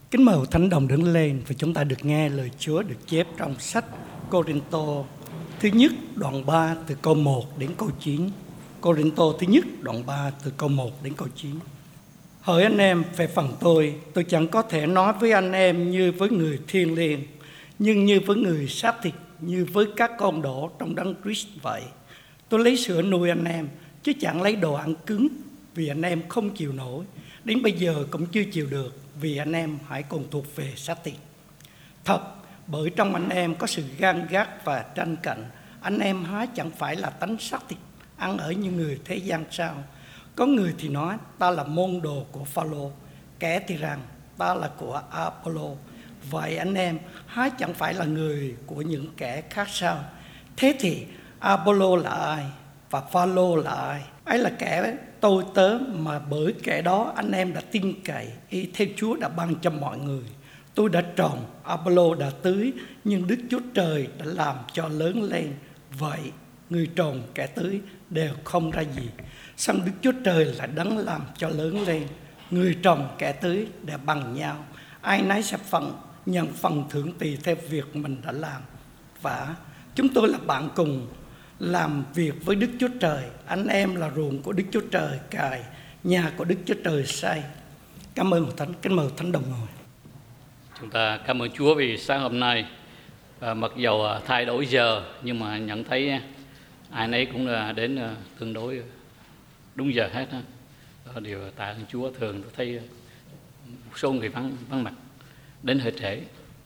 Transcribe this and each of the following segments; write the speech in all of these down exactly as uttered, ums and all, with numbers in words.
Kính mời Thánh Đồng đứng lên và chúng ta được nghe lời Chúa được chép trong sách Cô-rinh-tô thứ nhất đoạn ba từ câu một đến câu chín. Cô-rinh-tô thứ nhất đoạn ba từ câu một đến câu chín. Hỡi anh em, về phần tôi, tôi chẳng có thể nói với anh em như với người thiêng liêng, nhưng như với người xác thịt, như với các con đổ trong Đấng Christ vậy. Tôi lấy sữa nuôi anh em, chứ chẳng lấy đồ ăn cứng, vì anh em không chịu nổi. Đến bây giờ cũng chưa chịu được, vì anh em hãy còn thuộc về xác thịt. Thật, bởi trong anh em có sự gan gắt và tranh cạnh. Anh em há chẳng phải là tánh xác thịt, ăn ở như người thế gian sao? Có người thì nói ta là môn đồ của Phao-lô, kẻ thì rằng ta là của A-pô-lô. Vậy anh em há chẳng phải là người của những kẻ khác sao? Thế thì A-pô-lô là ai và Phao-lô là ai? Ấy là kẻ tôi tớ mà bởi kẻ đó anh em đã tin cậy y theo Chúa đã ban cho mọi người. Tôi đã trồng, A-pô-lô đã tưới, nhưng Đức Chúa Trời đã làm cho lớn lên. Vậy người trồng kẻ tưới đều không ra gì, song Đức Chúa Trời là đấng làm cho lớn lên. Người trồng kẻ tưới đều bằng nhau, ai nấy sẽ phần nhận phần thưởng tùy theo việc mình đã làm. Và chúng tôi là bạn cùng làm việc với Đức Chúa Trời. Anh em là ruộng của Đức Chúa Trời cài, nhà của Đức Chúa Trời xây. Cảm ơn Thánh. Kính mời Thánh Đồng ngồi. Chúng ta cảm ơn Chúa vì sáng hôm nay, à, mặc dầu thay đổi giờ nhưng mà nhận thấy ai nấy cũng là đến tương đối đúng giờ hết. Đó điều tạ ơn Chúa. Thường tôi thấy một số người vắng vắng mặt đến hơi trễ.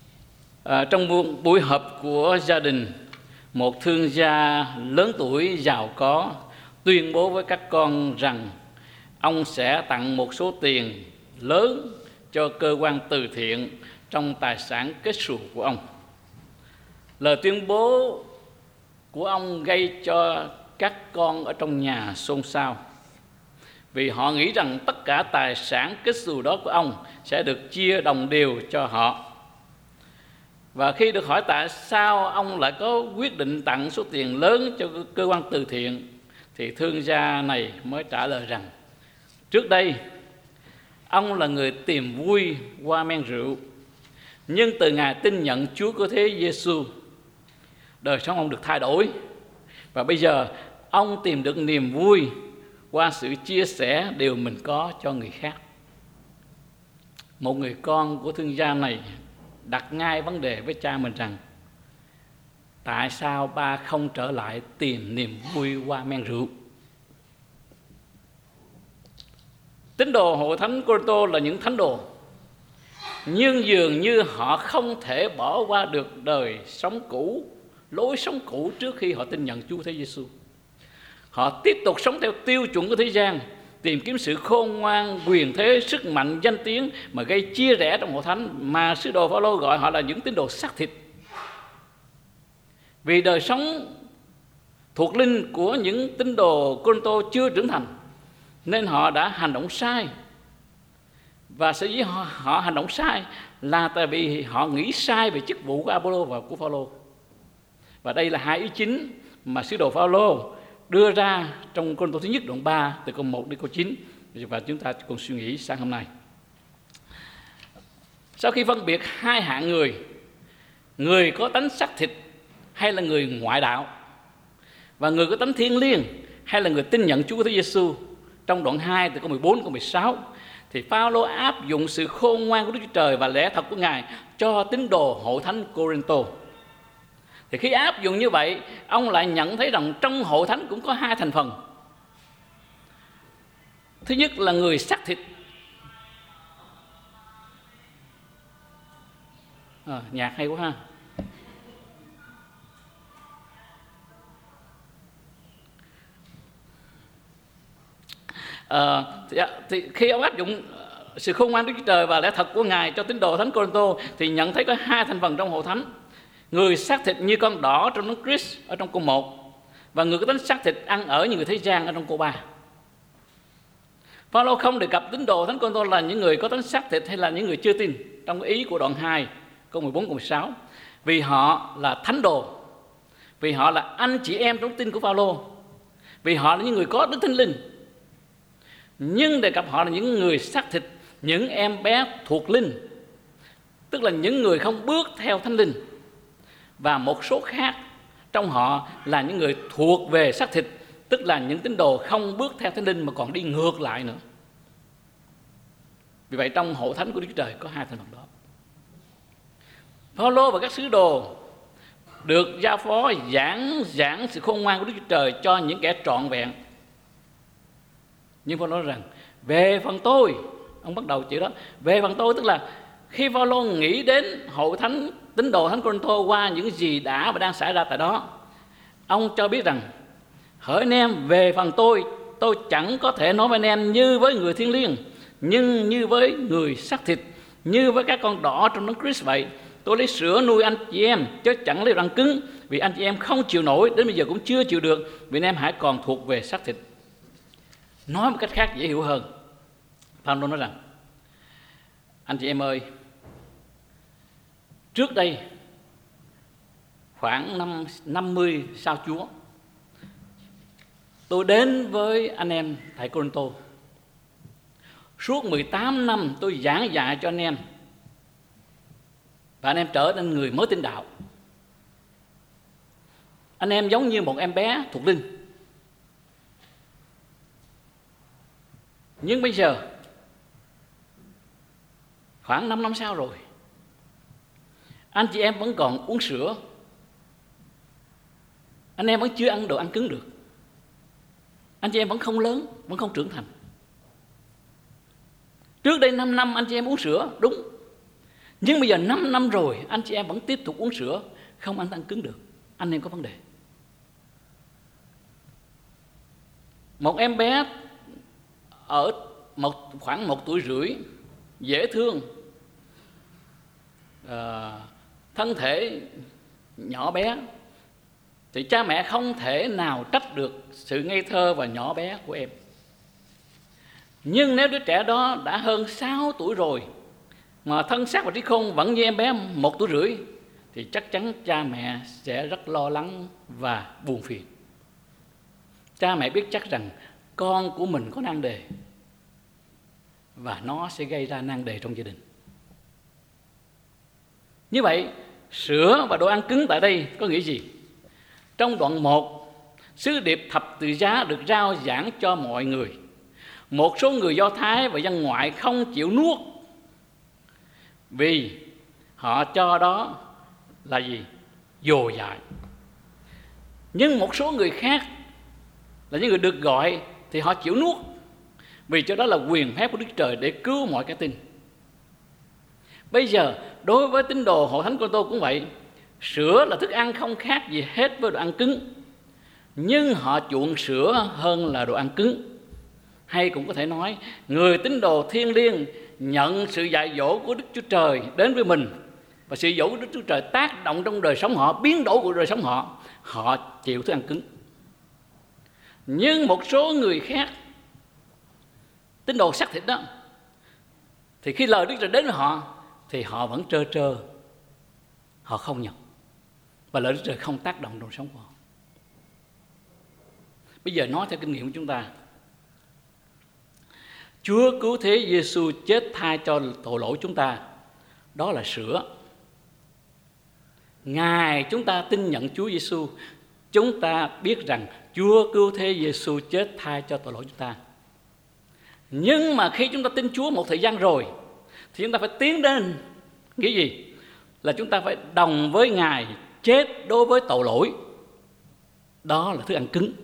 À, trong buổi họp của gia đình, một thương gia lớn tuổi giàu có tuyên bố với các con rằng ông sẽ tặng một số tiền lớn cho cơ quan từ thiện trong tài sản kết xù của ông. Lời tuyên bố của ông gây cho các con ở trong nhà xôn xao, vì họ nghĩ rằng tất cả tài sản kết xù đó của ông sẽ được chia đồng đều cho họ. Và khi được hỏi tại sao ông lại có quyết định tặng số tiền lớn cho cơ quan từ thiện, thì thương gia này mới trả lời rằng trước đây ông là người tìm vui qua men rượu, nhưng từ ngày tin nhận Chúa Cứu Thế Giêsu, đời sống ông được thay đổi, và bây giờ ông tìm được niềm vui qua sự chia sẻ điều mình có cho người khác. Một người con của thương gia này đặt ngay vấn đề với cha mình rằng tại sao ba không trở lại tìm niềm vui qua men rượu? Tín đồ hội thánh Cô-rinh-tô là những thánh đồ, nhưng dường như họ không thể bỏ qua được đời sống cũ, lối sống cũ trước khi họ tin nhận Chúa Thế Giêsu. Họ tiếp tục sống theo tiêu chuẩn của thế gian, tìm kiếm sự khôn ngoan, quyền thế, sức mạnh, danh tiếng mà gây chia rẽ trong hội thánh, mà sứ đồ Phao-lô gọi họ là những tín đồ xác thịt. Vì đời sống thuộc linh của những tín đồ Cô-rinh-tô chưa trưởng thành, nên họ đã hành động sai. Và sở dĩ họ, họ hành động sai là tại vì họ nghĩ sai về chức vụ của A-pô-lô và của Phao-lô. Và đây là hai ý chính mà sứ đồ Phao-lô đưa ra trong Cô-rinh-tô thứ nhất đoạn ba từ câu một đến câu chín, và chúng ta cùng suy nghĩ sáng hôm nay. Sau khi phân biệt hai hạng người, người có tánh xác thịt hay là người ngoại đạo, và người có tánh thiêng liêng hay là người tin nhận Chúa Thế Giêsu, trong đoạn hai từ câu mười bốn đến câu mười sáu, thì Phao-lô áp dụng sự khôn ngoan của Đức Chúa Trời và lẽ thật của Ngài cho tín đồ hội thánh Cô-rinh-tô. Thì khi áp dụng như vậy, ông lại nhận thấy rằng trong hội thánh cũng có hai thành phần. Thứ nhất là người xác thịt. À, nhạc hay quá ha. À, thì, thì khi ông áp dụng sự khôn ngoan Đức Chúa Trời và lẽ thật của Ngài cho tín đồ thánh Cô-rinh-tô, thì nhận thấy có hai thành phần trong hội thánh. Người xác thịt như con đỏ trong Đấng Christ ở trong câu một, và người có tánh xác thịt ăn ở như người thế gian ở trong câu ba. Phao-lô không đề cập tín đồ thánh Cô-rinh-tô là những người có tánh xác thịt hay là những người chưa tin trong ý của đoạn hai câu mười bốn câu mười sáu, vì họ là thánh đồ, vì họ là anh chị em trong tin của Phao-lô, vì họ là những người có Đức Thánh Linh. Nhưng đề cập họ là những người xác thịt, những em bé thuộc linh, tức là những người không bước theo Thánh Linh, và một số khác trong họ là những người thuộc về xác thịt, tức là những tín đồ không bước theo Thánh Linh mà còn đi ngược lại nữa. Vì vậy trong hội thánh của Đức Chúa Trời có hai thành phần đó. Phaolô và các sứ đồ được giao phó giảng giảng sự khôn ngoan của Đức Chúa Trời cho những kẻ trọn vẹn. Nhưng Phaolô nói rằng về phần tôi, ông bắt đầu chữ đó, về phần tôi, tức là khi Phaolô nghĩ đến hội thánh tín đồ thánh Cô-rinh-tô qua những gì đã và đang xảy ra tại đó, ông cho biết rằng: hỡi anh em, về phần tôi, tôi chẳng có thể nói với anh em như với người thiêng liêng, nhưng như với người xác thịt, như với các con đỏ trong đấng Christ vậy. Tôi lấy sữa nuôi anh chị em, chứ chẳng lấy răng cứng, vì anh chị em không chịu nổi, đến bây giờ cũng chưa chịu được, vì anh em hãy còn thuộc về xác thịt. Nói một cách khác dễ hiểu hơn, Phaolô nói rằng: anh chị em ơi, trước đây khoảng năm năm mươi sau Chúa, tôi đến với anh em tại Cô-rinh-tô. Suốt mười tám năm tôi giảng dạy cho anh em, và anh em trở nên người mới tin đạo. Anh em giống như một em bé thuộc linh. Nhưng bây giờ, khoảng năm năm sau rồi, anh chị em vẫn còn uống sữa. Anh em vẫn chưa ăn đồ ăn cứng được. Anh chị em vẫn không lớn, vẫn không trưởng thành. Trước đây năm năm anh chị em uống sữa, đúng. Nhưng bây giờ năm năm rồi, anh chị em vẫn tiếp tục uống sữa, không ăn ăn cứng được. Anh em có vấn đề. Một em bé ở một, khoảng một tuổi rưỡi, dễ thương, à, thân thể nhỏ bé, thì cha mẹ không thể nào trách được sự ngây thơ và nhỏ bé của em. Nhưng nếu đứa trẻ đó đã hơn sáu tuổi rồi, mà thân xác và trí khôn vẫn như em bé một tuổi rưỡi, thì chắc chắn cha mẹ sẽ rất lo lắng và buồn phiền. Cha mẹ biết chắc rằng con của mình có nan đề, và nó sẽ gây ra nan đề trong gia đình. Như vậy, sữa và đồ ăn cứng tại đây có nghĩa gì? Trong đoạn một, sứ điệp thập tự giá được rao giảng cho mọi người. Một số người Do Thái và dân ngoại không chịu nuốt, vì họ cho đó là gì? Dồi dào. Nhưng một số người khác là những người được gọi thì họ chịu nuốt, vì cho đó là quyền phép của Đức Trời để cứu mọi cái tin. Bây giờ đối với tín đồ hội thánh Cô-rinh-tô cũng vậy. Sữa là thức ăn không khác gì hết với đồ ăn cứng, nhưng họ chuộng sữa hơn là đồ ăn cứng. Hay cũng có thể nói, người tín đồ thiêng liêng nhận sự dạy dỗ của Đức Chúa Trời đến với mình, và sự dỗ của Đức Chúa Trời tác động trong đời sống họ, biến đổi của đời sống họ, họ chịu thức ăn cứng. Nhưng một số người khác, tín đồ xác thịt đó, thì khi lời Đức Trời đến với họ thì họ vẫn trơ trơ, họ không nhận, và lời Đức Trời không tác động trong sống của họ. Bây giờ nói theo kinh nghiệm của chúng ta, Chúa cứu thế Giêsu chết thay cho tội lỗi chúng ta, đó là sữa. Ngài chúng ta tin nhận Chúa Giêsu, chúng ta biết rằng Chúa cứu thế Giêsu chết thay cho tội lỗi chúng ta. Nhưng mà khi chúng ta tin Chúa một thời gian rồi, thì chúng ta phải tiến đến cái gì? Là chúng ta phải đồng với Ngài chết đối với tội lỗi. Đó là thức ăn cứng.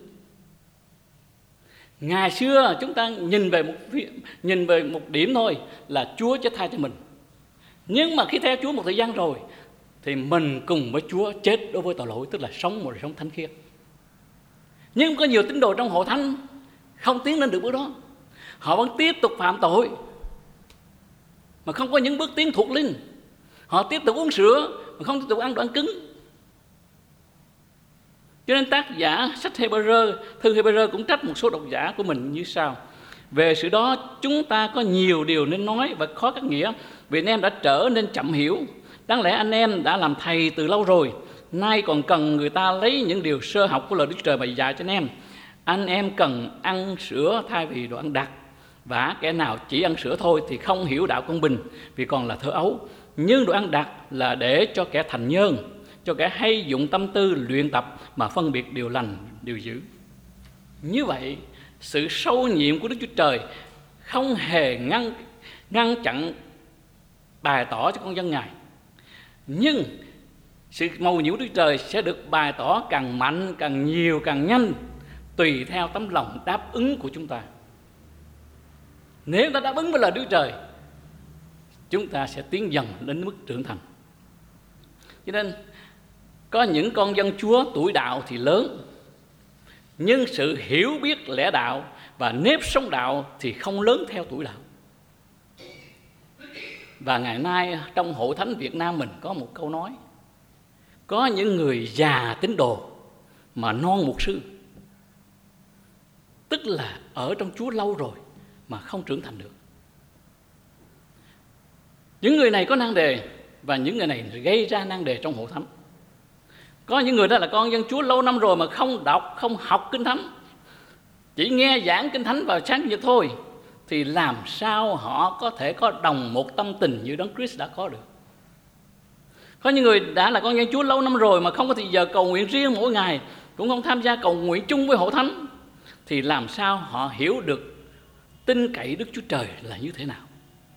Ngày xưa chúng ta nhìn về một nhìn về một điểm thôi, là Chúa chết thay cho mình. Nhưng mà khi theo Chúa một thời gian rồi, thì mình cùng với Chúa chết đối với tội lỗi, tức là sống một đời sống thánh khiết. Nhưng có nhiều tín đồ trong hội thánh không tiến lên được bước đó. Họ vẫn tiếp tục phạm tội, mà không có những bước tiến thuộc linh. Họ tiếp tục uống sữa, mà không tiếp tục ăn đồ ăn cứng. Cho nên tác giả sách Hebrew, thư Hebrew cũng trách một số độc giả của mình như sau: về sự đó chúng ta có nhiều điều nên nói và khó cắt nghĩa, vì anh em đã trở nên chậm hiểu. Đáng lẽ anh em đã làm thầy từ lâu rồi, nay còn cần người ta lấy những điều sơ học của lời Đức Trời mà dạy cho anh em. Anh em cần ăn sữa thay vì đồ ăn đặc, và kẻ nào chỉ ăn sữa thôi thì không hiểu đạo công bình, vì còn là thơ ấu. nhưng đồ ăn đặc là để cho kẻ thành nhân, cho kẻ hay dụng tâm tư luyện tập mà phân biệt điều lành, điều dữ. Như vậy, sự sâu nhiệm của Đức Chúa Trời không hề ngăn, ngăn chặn bày tỏ cho con dân Ngài. Nhưng sự mầu nhiệm của Đức Chúa Trời sẽ được bày tỏ càng mạnh, càng nhiều, càng nhanh, tùy theo tấm lòng đáp ứng của chúng ta. Nếu ta đáp ứng với lời Đức Chúa Trời, chúng ta sẽ tiến dần đến mức trưởng thành. Cho nên có những con dân Chúa tuổi đạo thì lớn, nhưng sự hiểu biết lẽ đạo và nếp sống đạo thì không lớn theo tuổi đạo. Và ngày nay trong hội thánh Việt Nam mình có một câu nói: có những người già tín đồ mà non mục sư, tức là ở trong Chúa lâu rồi mà không trưởng thành được. Những người này có nan đề, và những người này gây ra nan đề trong hội thánh. Có những người đó là con dân Chúa lâu năm rồi mà không đọc, không học Kinh Thánh, chỉ nghe giảng Kinh Thánh vào sáng Chủ nhật thôi, thì làm sao họ có thể có đồng một tâm tình như Đấng Christ đã có được? Có những người đã là con dân Chúa lâu năm rồi mà không có thời giờ cầu nguyện riêng mỗi ngày, cũng không tham gia cầu nguyện chung với hội thánh, thì làm sao họ hiểu được tin cậy Đức Chúa Trời là như thế nào?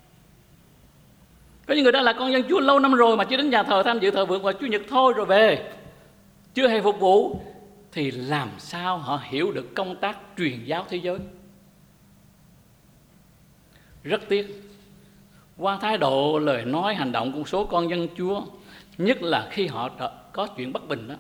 Có những người đã là con dân Chúa lâu năm rồi mà chỉ đến nhà thờ tham dự thờ vượt vào Chủ nhật thôi rồi về, chưa hề phục vụ, thì làm sao họ hiểu được công tác truyền giáo thế giới? Rất tiếc, qua thái độ, lời nói, hành động của một số con dân Chúa, nhất là khi họ có chuyện bất bình đó,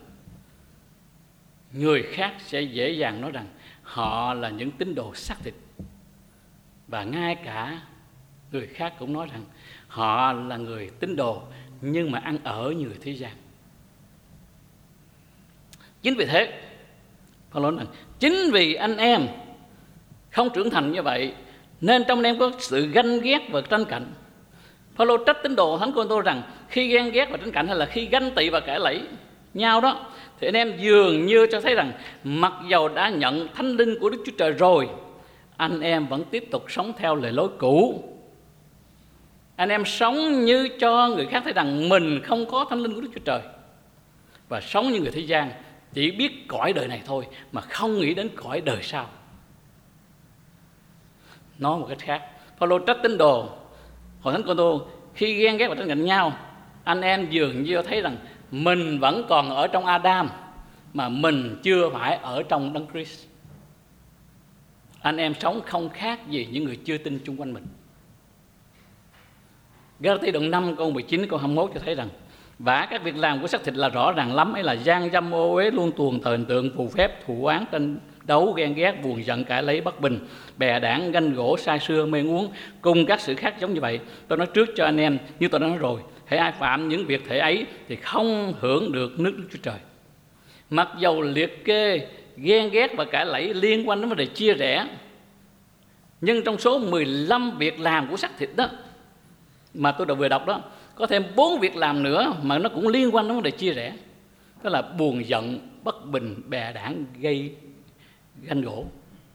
người khác sẽ dễ dàng nói rằng họ là những tín đồ xác thịt. Và ngay cả người khác cũng nói rằng họ là người tín đồ nhưng mà ăn ở như người thế gian. Chính vì thế, Phaolô nói rằng chính vì anh em không trưởng thành như vậy nên trong anh em có sự ganh ghét và tranh cạnh. Phaolô trách tín đồ thánh Cô-rinh-tô rằng khi ghen ghét và tranh cạnh, hay là khi ganh tị và cãi lẫy nhau đó, thì anh em dường như cho thấy rằng mặc dầu đã nhận Thánh Linh của Đức Chúa Trời rồi, anh em vẫn tiếp tục sống theo lề lối cũ. Anh em sống như cho người khác thấy rằng mình không có Thánh Linh của Đức Chúa Trời, và sống như người thế gian, chỉ biết cõi đời này thôi mà không nghĩ đến cõi đời sau. Nói một cách khác, Phaolô trách tín đồ hội thánh Cô-rinh-tô khi ghen ghét và tranh cạnh nhau, anh em dường như thấy rằng mình vẫn còn ở trong Adam mà mình chưa phải ở trong Đấng Christ. Anh em sống không khác gì những người chưa tin chung quanh mình. Ga-la-ti đoạn năm câu mười chín câu hai mươi mốt cho thấy rằng vả các việc làm của xác thịt là rõ ràng lắm, ấy là gian dâm, ô uế, luôn tuồng, thần tượng, phù phép, thù oán, tranh đấu, ghen ghét, buồn giận, cãi lấy, bất bình, bè đảng, ganh gỗ, say sưa, mê uống, cùng các sự khác giống như vậy. Tôi nói trước cho anh em, như tôi đã nói rồi, hễ ai phạm những việc thể ấy thì không hưởng được nước Đức Chúa Trời. Mặc dầu liệt kê ghen ghét và cãi lẫy liên quan đến vấn đề chia rẽ, nhưng trong số mười lăm việc làm của xác thịt đó mà tôi đã vừa đọc đó, có thêm bốn việc làm nữa mà nó cũng liên quan đến vấn đề chia rẽ. Đó là buồn giận, bất bình, bè đảng, gây ganh gỗ.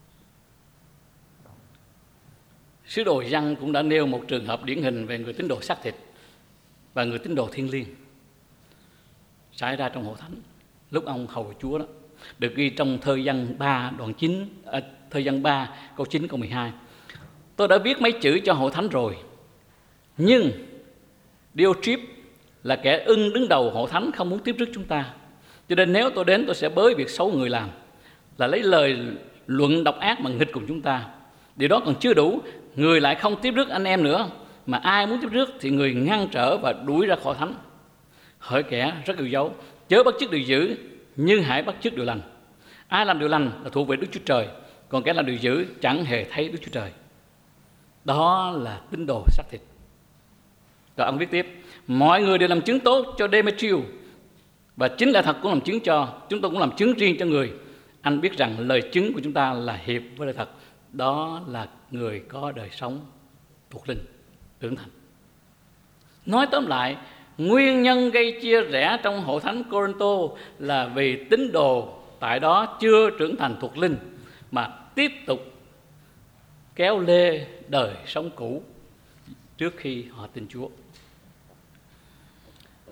Sứ đồ Giăng cũng đã nêu một trường hợp điển hình về người tín đồ xác thịt và người tín đồ thiêng liêng xảy ra trong hội thánh lúc ông hầu Chúa đó, được ghi trong Thơ Giăng ba đoạn chín, à, Thơ Giăng ba câu chín câu mười hai. Tôi đã viết mấy chữ cho hội thánh rồi, nhưng Diotrip là kẻ ưng đứng đầu hội thánh không muốn tiếp rước chúng ta, cho nên nếu tôi đến tôi sẽ bới việc xấu người làm, là lấy lời luận độc ác mà nghịch cùng chúng ta. Điều đó còn chưa đủ, người lại không tiếp rước anh em nữa, mà ai muốn tiếp rước thì người ngăn trở và đuổi ra khỏi thánh. Hỡi kẻ rất yêu dấu, chớ bắt chước điều dữ, nhưng hãy bắt chước điều lành. Ai làm điều lành là thuộc về Đức Chúa Trời, còn kẻ làm điều dữ chẳng hề thấy Đức Chúa Trời. Đó là tín đồ xác thịt. Rồi ông viết tiếp, mọi người đều làm chứng tốt cho Demetrius, và chính lẽ thật cũng làm chứng cho chúng tôi, cũng làm chứng riêng cho người. Anh biết rằng lời chứng của chúng ta là hiệp với lời thật, đó là người có đời sống thuộc linh, trưởng thành. Nói tóm lại, nguyên nhân gây chia rẽ trong hội thánh Cô-rinh-tô là vì tín đồ tại đó chưa trưởng thành thuộc linh, mà tiếp tục kéo lê đời sống cũ trước khi họ tin Chúa.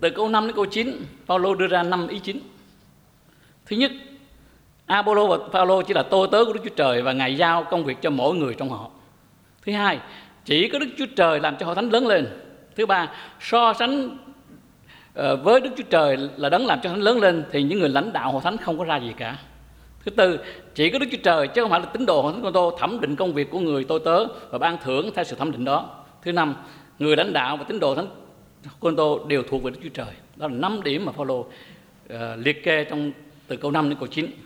từ câu năm đến câu chín, Phaolô đưa ra năm ý chính. Thứ nhất, Apollo và Phaolô chỉ là tôi tớ của Đức Chúa Trời và Ngài giao công việc cho mỗi người trong họ. Thứ hai, chỉ có Đức Chúa Trời làm cho hội thánh lớn lên. Thứ ba, so sánh với Đức Chúa Trời là đấng làm cho hội thánh lớn lên thì những người lãnh đạo hội thánh không có ra gì cả. Thứ tư, chỉ có Đức Chúa Trời chứ không phải là tín đồ hội thánh Cô-rinh-tô thẩm định công việc của người tôi tớ và ban thưởng theo sự thẩm định đó. Thứ năm, người lãnh đạo và tín đồ hội thánh Cô-rinh-tô đều thuộc về Đức Chúa Trời. Đó là năm điểm mà Phaolô uh, liệt kê trong từ câu năm đến câu chín.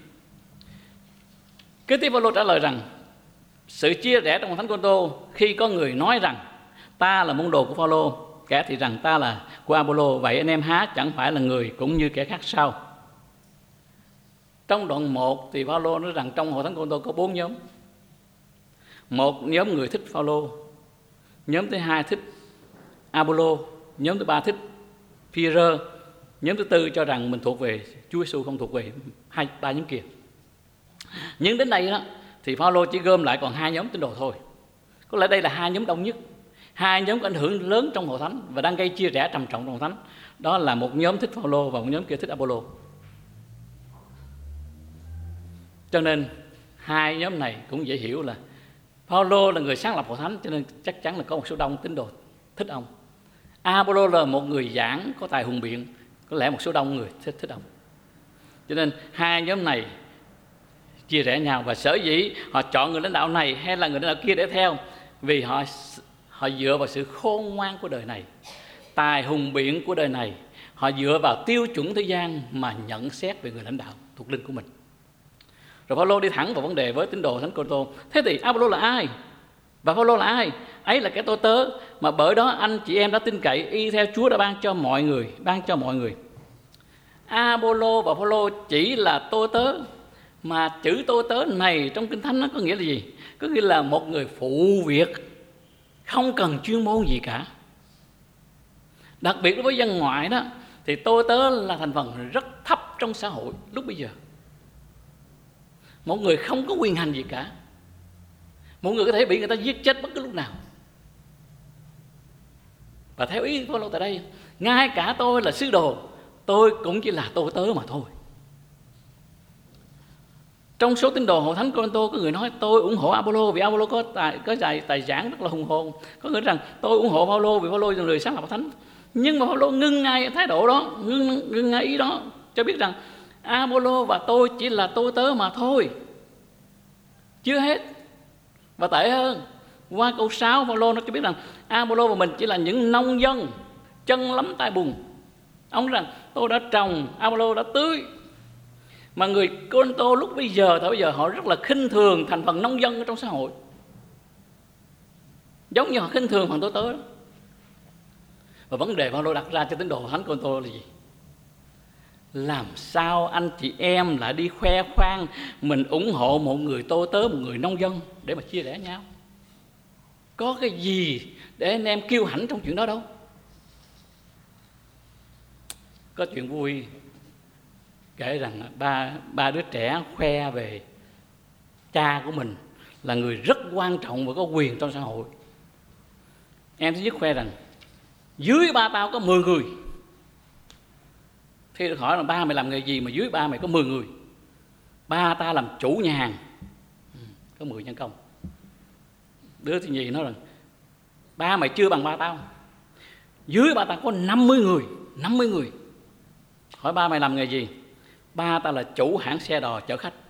Kế tiếp Phaolô trả lời rằng sự chia rẽ trong hội thánh Cô-rinh-tô khi có người nói rằng ta là môn đồ của Phaolô, kẻ thì rằng ta là của Apollo, vậy anh em há chẳng phải là người cũng như kẻ khác sao? Trong đoạn một thì Phaolô nói rằng trong hội thánh Cô-rinh-tô có bốn nhóm. Một nhóm người thích Phaolô, nhóm thứ hai thích Apollo, nhóm thứ ba thích Phi-rơ, nhóm thứ tư cho rằng mình thuộc về Chúa Giêsu, không thuộc về hai ba nhóm kia. Nhưng đến đây đó thì Phaolô chỉ gom lại còn hai nhóm tín đồ thôi. Có lẽ đây là hai nhóm đông nhất, hai nhóm có ảnh hưởng lớn trong hội thánh và đang gây chia rẽ trầm trọng trong hội thánh. Đó là một nhóm thích Phaolô và một nhóm kia thích Apollo. Cho nên hai nhóm này cũng dễ hiểu là Phaolô là người sáng lập hội thánh, cho nên chắc chắn là có một số đông tín đồ thích ông. Apollo là một người giảng có tài hùng biện, có lẽ một số đông người thích thích ông. Cho nên hai nhóm này chia rẽ nhau, và sở dĩ họ chọn người lãnh đạo này hay là người lãnh đạo kia để theo, vì họ họ dựa vào sự khôn ngoan của đời này, tài hùng biện của đời này. Họ dựa vào tiêu chuẩn thế gian mà nhận xét về người lãnh đạo thuộc linh của mình. Rồi Phaolô đi thẳng vào vấn đề với tín đồ thánh Cô-rinh-tô. Thế thì Apollo là ai? Và Phaolô là ai? Ấy là kẻ tôi tớ mà bởi đó anh chị em đã tin cậy y theo Chúa đã ban cho mọi người, ban cho mọi người. Apollo và Phaolô chỉ là tôi tớ, mà chữ tôi tớ này trong Kinh Thánh nó có nghĩa là gì? Có nghĩa là một người phụ việc, không cần chuyên môn gì cả. Đặc biệt đối với dân ngoại đó thì tôi tớ là thành phần rất thấp trong xã hội lúc bây giờ. Một người không có quyền hành gì cả, một người có thể bị người ta giết chết bất cứ lúc nào. Và theo ý của Phaolô tại đây, ngay cả tôi là sứ đồ, tôi cũng chỉ là tôi tớ mà thôi. Trong số tín đồ hội thánh Cô-rinh-tô có người nói tôi ủng hộ Apollo vì Apollo có tài có tài, tài giảng rất là hùng hồn. Có người rằng tôi ủng hộ Phaolô vì Phaolô là người sáng lập hội thánh. Nhưng mà Phaolô ngưng ngay thái độ đó, ngưng, ngưng ngay ý đó, cho biết rằng Apollo và tôi chỉ là tôi tớ mà thôi. Chưa hết. Và tệ hơn, qua câu sáu Phaolô nó cho biết rằng Apollo và mình chỉ là những nông dân chân lấm tay bùn. Ông nói rằng tôi đã trồng, Apollo đã tưới. Mà người Cô-rinh-tô lúc bây giờ, thời bây giờ họ rất là khinh thường thành phần nông dân ở trong xã hội, giống như họ khinh thường phần tôi tớ đó. Và vấn đề Phaolô đặt ra cho tín đồ thánh Cô-rinh-tô là gì? Làm sao anh chị em lại đi khoe khoang mình ủng hộ một người tôi tớ, một người nông dân để mà chia rẽ nhau? Có cái gì để anh em kiêu hãnh trong chuyện đó đâu? Có chuyện vui kể rằng ba, ba đứa trẻ khoe về cha của mình là người rất quan trọng và có quyền trong xã hội. Em thứ nhất khoe rằng dưới ba tao có mười người. Khi được hỏi là ba mày làm nghề gì mà dưới ba mày có mười người? Ba ta làm chủ nhà hàng, có mười nhân công. Đứa thứ nhì nói rằng ba mày chưa bằng ba tao, dưới ba tao có năm mươi người. năm mươi người. Hỏi ba mày làm nghề gì? Ba ta là chủ hãng xe đò chở khách.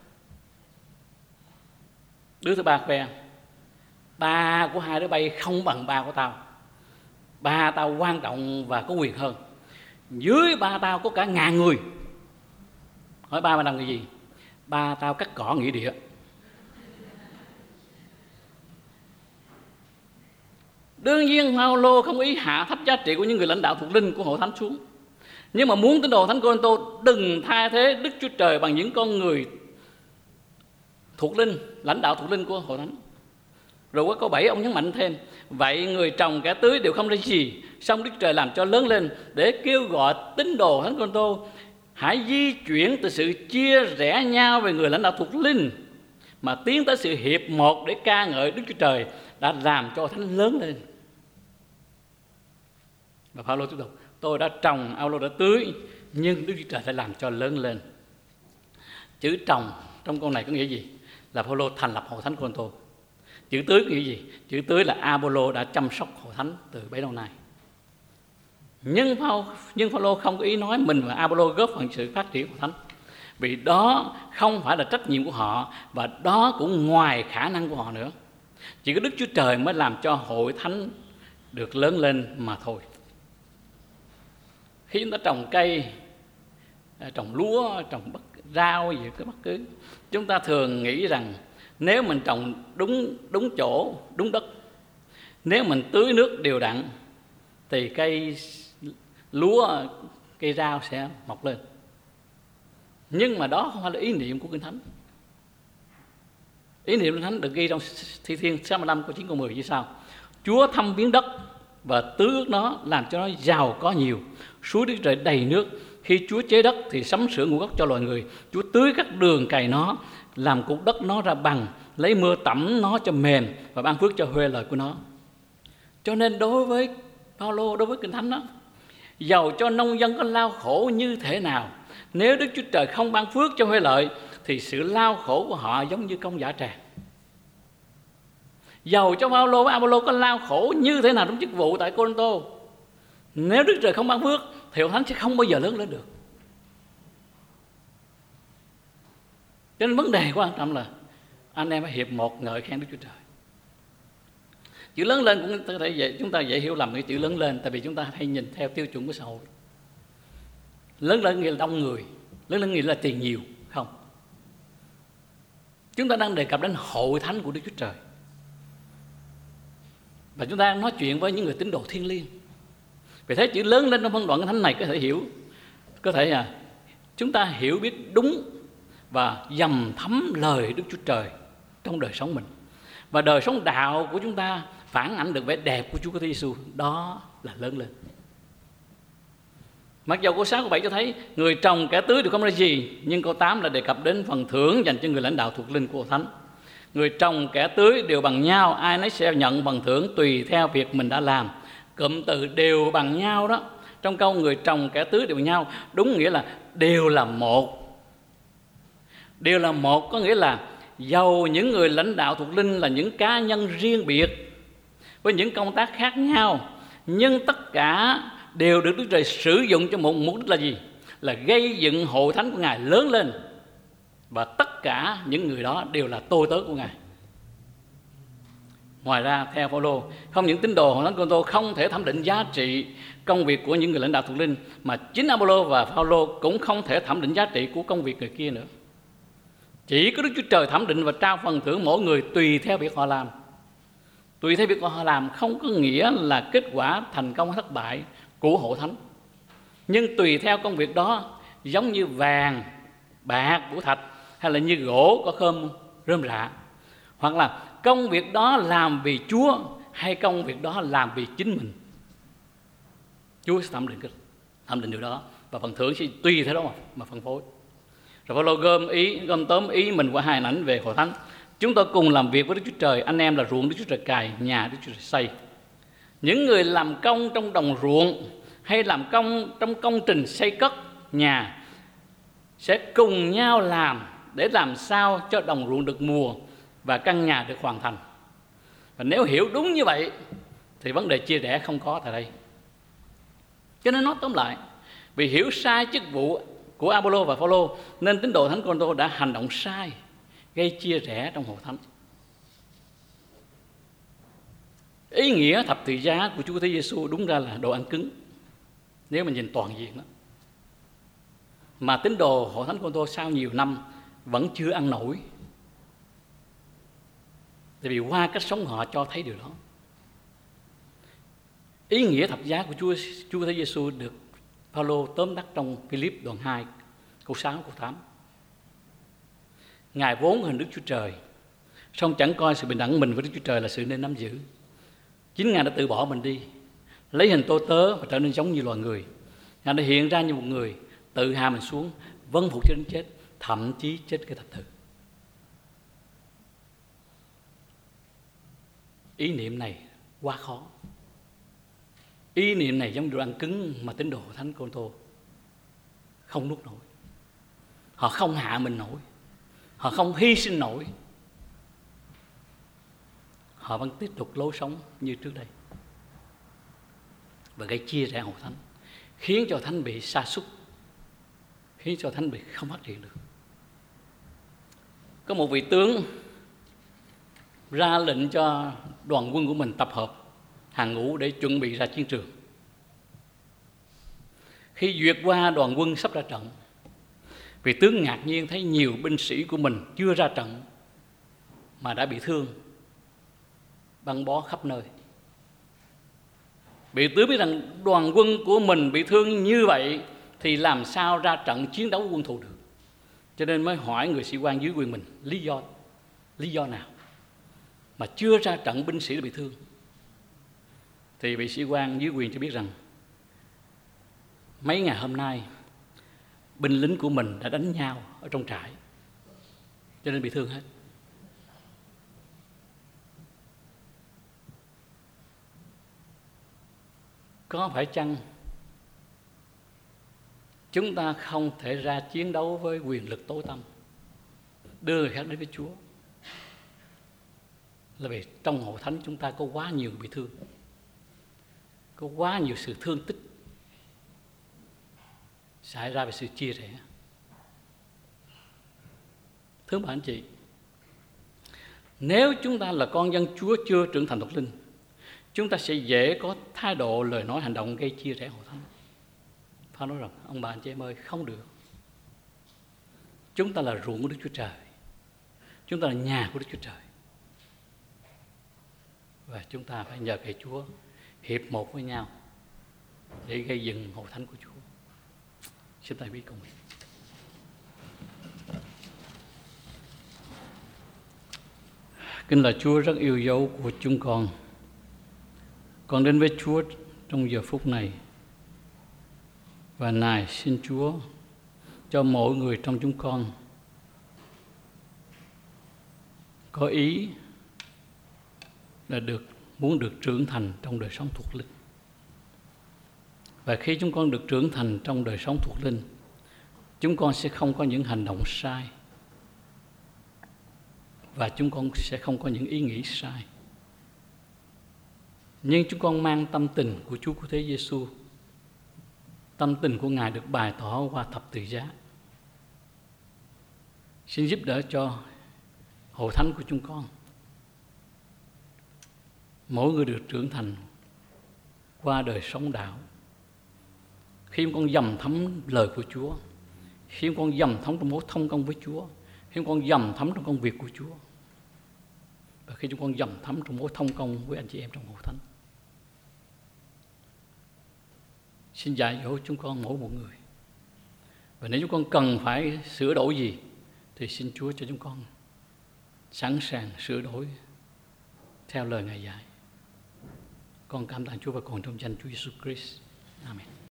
Đứa thứ ba khoe ba của hai đứa bay không bằng ba của tao, ba tao quan trọng và có quyền hơn, dưới ba tao có cả ngàn người. Hỏi ba mày làm cái gì? Ba tao cắt cỏ nghỉ địa. Đương nhiên Phaolô không ý hạ thấp giá trị của những người lãnh đạo thuộc linh của hội thánh xuống, nhưng mà muốn tín đồ thánh Cô-rinh-tô đừng thay thế Đức Chúa Trời bằng những con người thuộc linh, lãnh đạo thuộc linh của hội thánh. Rồi qua câu bảy ông nhấn mạnh thêm, vậy người trồng kẻ tưới đều không ra gì, song Đức Trời làm cho lớn lên, để kêu gọi tín đồ thánh Cô-rinh-tô hãy di chuyển từ sự chia rẽ nhau về người lãnh đạo thuộc linh mà tiến tới sự hiệp một để ca ngợi Đức Chúa Trời đã làm cho thánh lớn lên. Và Phaolô tiếp tục: tôi đã trồng, Apollo đã tưới, nhưng Đức Chúa Trời sẽ làm cho lớn lên. Chữ trồng trong câu này có nghĩa gì? Là Phaolô thành lập hội thánh Cô-rinh-tô. Chữ tưới có nghĩa gì? Chữ tưới là Apollo đã chăm sóc hội thánh từ bấy lâu nay. Nhưng Phaolô nhưng Phaolô không có ý nói mình và Apollo góp phần sự phát triển của hội thánh, vì đó không phải là trách nhiệm của họ, và đó cũng ngoài khả năng của họ nữa. Chỉ có Đức Chúa Trời mới làm cho hội thánh được lớn lên mà thôi. Khi chúng ta trồng cây, trồng lúa, trồng bất rau gì cái bất cứ, chúng ta thường nghĩ rằng nếu mình trồng đúng đúng chỗ, đúng đất, nếu mình tưới nước đều đặn thì cây lúa, cây rau sẽ mọc lên. Nhưng mà đó không phải là ý niệm của Kinh Thánh. Ý niệm của Kinh Thánh được ghi trong Thi Thiên sáu mươi lăm câu chín câu mười như sau: Chúa thăm viếng đất và tưới ướt nó, làm cho nó giàu có nhiều. Suối Đức Trời đầy nước. Khi Chúa chế đất thì sắm sửa nguồn gốc cho loài người. Chúa tưới các đường cày nó, làm cục đất nó ra bằng, lấy mưa tẩm nó cho mềm và ban phước cho huê lời của nó. Cho nên đối với Phaolô, đối với Kinh Thánh đó, dầu cho nông dân có lao khổ như thế nào, nếu Đức Chúa Trời không ban phước cho huê lợi thì sự lao khổ của họ giống như công giả tràng. Dầu cho Phaolô và Apollo có lao khổ như thế nào trong chức vụ tại Cô-rinh-tô, nếu Đức Trời không ban phước thì hội thánh sẽ không bao giờ lớn lên được. Cho nên vấn đề quan trọng là anh em phải hiệp một ngợi khen Đức Chúa Trời. Chữ lớn lên cũng có thể dễ, chúng ta dễ hiểu lầm cái chữ lớn lên, tại vì chúng ta hay nhìn theo tiêu chuẩn của xã hội. Lớn lên nghĩa là đông người, lớn lên nghĩa là tiền nhiều, không. Chúng ta đang đề cập đến hội thánh của Đức Chúa Trời, và chúng ta đang nói chuyện với những người tín đồ thiêng liêng. Vì thế chữ lớn lên trong phân đoạn Kinh Thánh này có thể hiểu, có thể là chúng ta hiểu biết đúng và dầm thấm lời Đức Chúa Trời trong đời sống mình, và đời sống đạo của chúng ta phản ảnh được vẻ đẹp của Chúa Kitô Giêsu, đó là lớn lên. Mặc dầu câu sáu câu bảy cho thấy người trồng kẻ tưới đều không ra gì, nhưng câu tám là đề cập đến phần thưởng dành cho người lãnh đạo thuộc linh của hội thánh. Người trồng kẻ tưới đều bằng nhau, ai nấy sẽ nhận phần thưởng tùy theo việc mình đã làm. Cụm từ đều bằng nhau đó, trong câu người trồng kẻ tưới đều bằng nhau, đúng nghĩa là đều là một. Đều là một có nghĩa là dầu những người lãnh đạo thuộc linh là những cá nhân riêng biệt với những công tác khác nhau, nhưng tất cả đều được Đức Trời sử dụng cho một mục đích là gì? Là gây dựng hội thánh của Ngài lớn lên. Và tất cả những người đó đều là tôi tớ của Ngài. Ngoài ra, theo Phaolô, không những tín đồ hội thánh Cô-rinh-tô không thể thẩm định giá trị công việc của những người lãnh đạo thuộc linh, mà chính Apollo và Phaolô cũng không thể thẩm định giá trị của công việc người kia nữa. Chỉ có Đức Chúa Trời thẩm định và trao phần thưởng mỗi người tùy theo việc họ làm. Tùy theo việc họ làm không có nghĩa là kết quả thành công hay thất bại của hội thánh, nhưng tùy theo công việc đó, giống như vàng, bạc, của thạch, hay là như gỗ có khơm rơm rạ, hoặc là công việc đó làm vì Chúa hay công việc đó làm vì chính mình, Chúa sẽ thẩm định thẩm định điều đó, và phần thưởng sẽ tùy theo đó mà, mà phân phối. Rồi Phaolô gom ý gom tóm ý mình qua hai hình ảnh về hội thánh. Chúng tôi cùng làm việc với Đức Chúa Trời, anh em là ruộng Đức Chúa Trời cày, nhà Đức Chúa Trời xây. Những người làm công trong đồng ruộng hay làm công trong công trình xây cất nhà sẽ cùng nhau làm để làm sao cho đồng ruộng được mùa và căn nhà được hoàn thành. Và nếu hiểu đúng như vậy thì vấn đề chia rẽ không có tại đây. Cho nên nói tóm lại, vì hiểu sai chức vụ của Apollo và Phaolô nên tín đồ thánh Cô-rinh-tô đã hành động sai, gây chia rẽ trong hội thánh. Ý nghĩa thập tự giá của Chúa Kitô Giêsu đúng ra là đồ ăn cứng nếu mình nhìn toàn diện đó, mà tín đồ hội thánh Cô-rinh-tô sau nhiều năm vẫn chưa ăn nổi, tại vì qua cách sống họ cho thấy điều đó. Ý nghĩa thập giá của Chúa Chúa Kitô Giêsu được Phaolô tóm tắt trong Philip đoạn hai câu sáu câu tám. Ngài vốn hình Đức Chúa Trời, song chẳng coi sự bình đẳng mình với Đức Chúa Trời là sự nên nắm giữ. Chính Ngài đã từ bỏ mình đi, lấy hình tôi tớ và trở nên giống như loài người. Ngài đã hiện ra như một người, tự hạ mình xuống, vâng phục cho đến chết, thậm chí chết cái thập tự. Ý niệm này quá khó. Ý niệm này giống đồ ăn cứng mà tín đồ Thánh Cô-rinh-tô không nuốt nổi. Họ không hạ mình nổi, họ không hy sinh nổi, họ vẫn tiếp tục lối sống như trước đây và gây chia rẽ hội thánh, khiến cho thánh bị sa sút, khiến cho thánh bị không phát triển được. Có một vị tướng ra lệnh cho đoàn quân của mình tập hợp hàng ngũ để chuẩn bị ra chiến trường. Khi duyệt qua đoàn quân sắp ra trận, vị tướng ngạc nhiên thấy nhiều binh sĩ của mình chưa ra trận mà đã bị thương, băng bó khắp nơi. Vị tướng biết rằng đoàn quân của mình bị thương như vậy thì làm sao ra trận chiến đấu quân thù được, cho nên mới hỏi người sĩ quan dưới quyền mình lý do lý do nào mà chưa ra trận binh sĩ đã bị thương. Thì vị sĩ quan dưới quyền cho biết rằng mấy ngày hôm nay binh lính của mình đã đánh nhau ở trong trại, cho nên bị thương hết. Có phải chăng chúng ta không thể ra chiến đấu với quyền lực tối tăm, đưa người khác đến với Chúa, là vì trong hội thánh chúng ta có quá nhiều bị thương, có quá nhiều sự thương tích xảy ra về sự chia rẽ. Thưa bạn anh chị, nếu chúng ta là con dân Chúa chưa trưởng thành thuộc linh, chúng ta sẽ dễ có thái độ, lời nói, hành động gây chia rẽ hội thánh. Phao nói rằng ông bà anh chị em ơi, không được. Chúng ta là ruộng của Đức Chúa Trời, chúng ta là nhà của Đức Chúa Trời, và chúng ta phải nhờ cậy Chúa hiệp một với nhau để gây dựng hội thánh của Chúa. Xin Thầy biết cùng. Kính là Chúa rất yêu dấu của chúng con. Con đến với Chúa trong giờ phút này, và này xin Chúa cho mỗi người trong chúng con có ý là được muốn được trưởng thành trong đời sống thuộc linh. Và khi chúng con được trưởng thành trong đời sống thuộc linh, chúng con sẽ không có những hành động sai, và chúng con sẽ không có những ý nghĩ sai. Nhưng chúng con mang tâm tình của Chúa Cứu Thế Giêsu, tâm tình của Ngài được bày tỏ qua thập tự giá. Xin giúp đỡ cho hội thánh của chúng con, mỗi người được trưởng thành qua đời sống đạo. Khi chúng con dầm thấm lời của Chúa, khi chúng con dầm thấm trong mối thông công với Chúa, khi chúng con dầm thấm trong công việc của Chúa, và khi chúng con dầm thấm trong mối thông công với anh chị em trong hội thánh. Xin dạy dỗ chúng con mỗi một người. Và nếu chúng con cần phải sửa đổi gì thì xin Chúa cho chúng con sẵn sàng sửa đổi theo lời Ngài dạy. Con cảm tạ Chúa và con trong danh Chúa Jesus Christ. Amen.